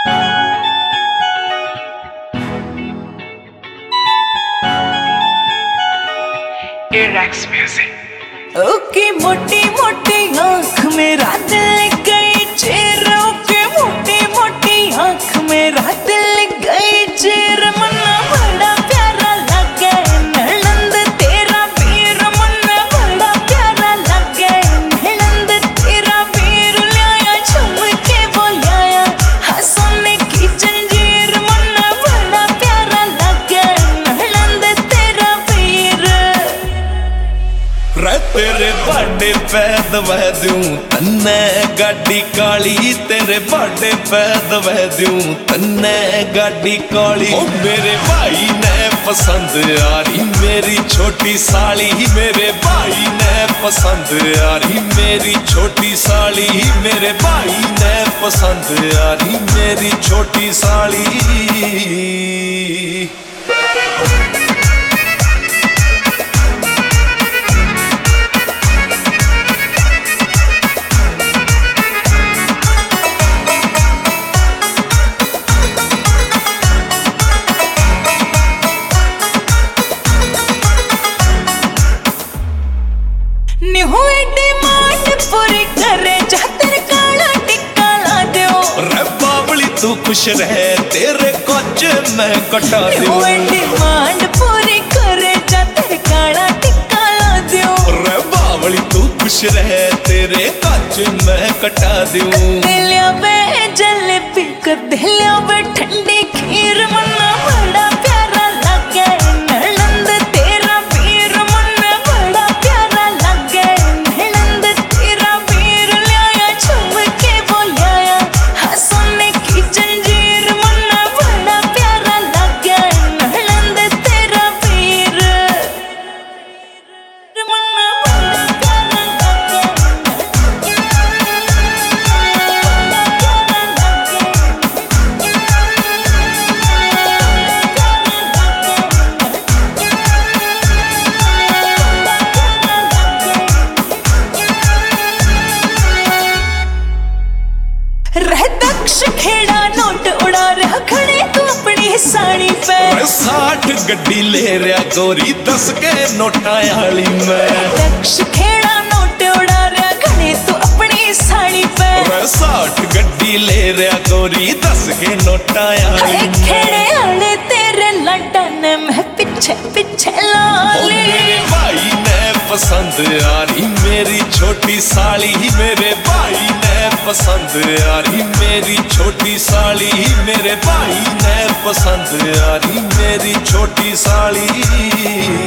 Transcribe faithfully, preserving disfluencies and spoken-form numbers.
Rex Music। Okay मोटी मोटी आँख मेरा दिल गई चेर, ओके मोटी मोटी आँख मेरा दिल गई चेर। मन्ना बड़ा प्यारा लगे नलंद तेरा वीर, मन्ना बड़ा प्यारा लगे नलंद तेरा वीर। लाया झूम के बोलाया हाँ सोने की जंजीर, मन्ना बड़ा प्यारा लगे नलंद तेरा वीर। रे तेरे बाडे पे दवा दूं तन्ने गाड़ी काली, तेरे बाडे पे दवा दूं तन्ने गाड़ी काली। ओ मेरे भाई ने पसंद आ रही मेरी छोटी साली, मेरे भाई ने पसंद आ रही मेरी छोटी साली, मेरे भाई ने पसंद आ रही मेरी छोटी साली। पूरी करे जातर काला टिक्का ला दो। रे बाबली तू खुश रहे तेरे कोच मैं कटा दूं। डिमांड पूरी करे जातर काला टिक्का ला दो। रे बाबली तू खुश रहे तेरे कोच मैं कटा दूं। दिलिया वे जलेबी कर दिलिया वे ठंडी खीर, मन्ना बड़ा प्यारा लगे नलंद तेरा वीर, मन्ना बड़ा प्यारा लगे नलंद तेरा वीर। लाया झूम के बोलाया हाँ सोने की जंजीर, मन्ना बड़ा प्यारा लगे नलंद तेरा वीर, मन्ना बड़ा प्यारा लगे। रह दक्ष खेड़ा नोट उड़ा रहा खड़े तू अपनी साड़ी पे। साठ गड्डी ले रहा गोरी दस के नोटा आली मैं। दक्ष खेड़ा नोट उड़ा रहा खड़े तू अपनी साड़ी पे। साठ गड्डी ले रहा गोरी दस के नोटा आली मैं। खेड़े आले तेरे लड्डन में पीछे पीछे लाली। मेरे भाई ने पसंद आ रही मेरी छोटी साली, मेरे भाई ने पसंद आ रही मेरी छोटी साली, मेरे भाई ने पसंद आ रही मेरी छोटी साली।